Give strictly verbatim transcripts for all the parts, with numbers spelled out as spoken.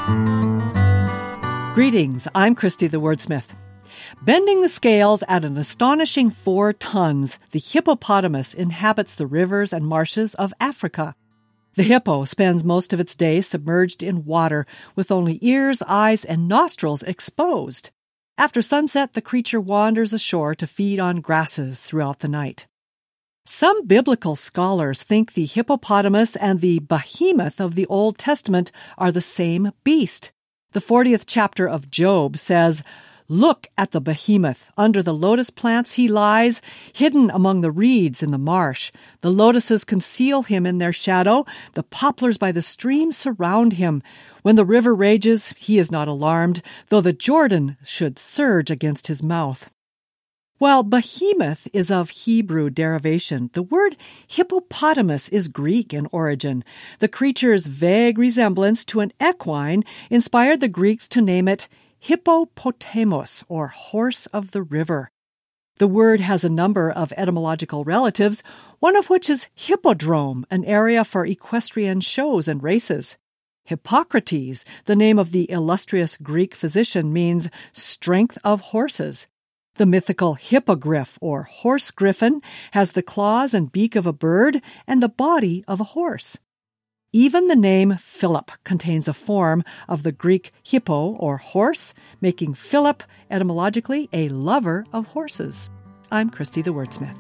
Greetings, I'm Christy the Wordsmith. Bending the scales at an astonishing four tons, the hippopotamus inhabits the rivers and marshes of Africa. The hippo spends most of its day submerged in water, with only ears, eyes, and nostrils exposed. After sunset, the creature wanders ashore to feed on grasses throughout the night. Some biblical scholars think the hippopotamus and the behemoth of the Old Testament are the same beast. The fortieth chapter of Job says, "Look at the behemoth. Under the lotus plants he lies, hidden among the reeds in the marsh. The lotuses conceal him in their shadow. The poplars by the stream surround him. When the river rages, he is not alarmed, though the Jordan should surge against his mouth." While behemoth is of Hebrew derivation, the word hippopotamus is Greek in origin. The creature's vague resemblance to an equine inspired the Greeks to name it hippopotamos, or horse of the river. The word has a number of etymological relatives, one of which is hippodrome, an area for equestrian shows and races. Hippocrates, the name of the illustrious Greek physician, means strength of horses. The mythical hippogriff, or horse griffin, has the claws and beak of a bird and the body of a horse. Even the name Philip contains a form of the Greek hippo, or horse, making Philip etymologically a lover of horses. I'm Christy the Wordsmith.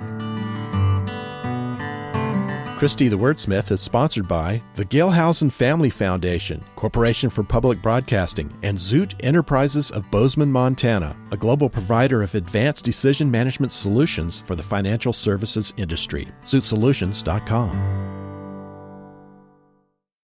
Christy the Wordsmith is sponsored by the Gilhausen Family Foundation, Corporation for Public Broadcasting, and Zoot Enterprises of Bozeman, Montana, a global provider of advanced decision management solutions for the financial services industry. zoot solutions dot com.